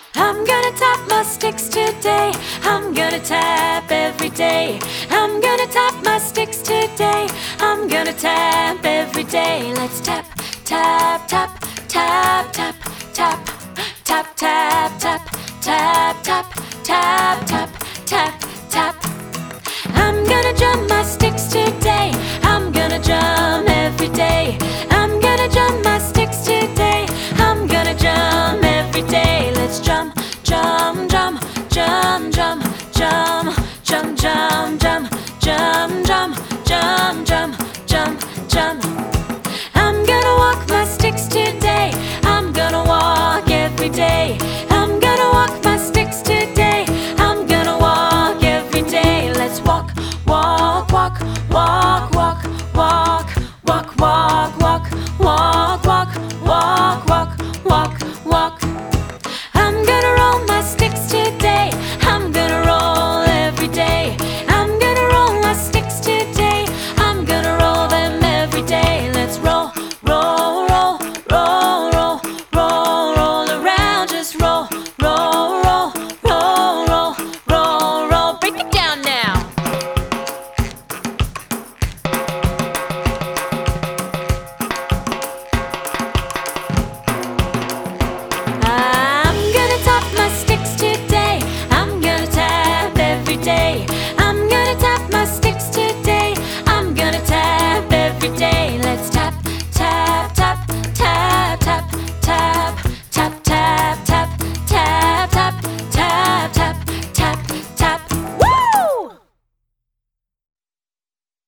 I'm gonna tap my sticks today. I'm gonna tap every day. I'm gonna tap my sticks today. I'm gonna tap every day. Let's tap, tap, tap, tap, tap, tap, tap, tap, tap, tap, tap, tap, tap, tap, tap. I'm gonna drum my sticks today. I'm gonna drum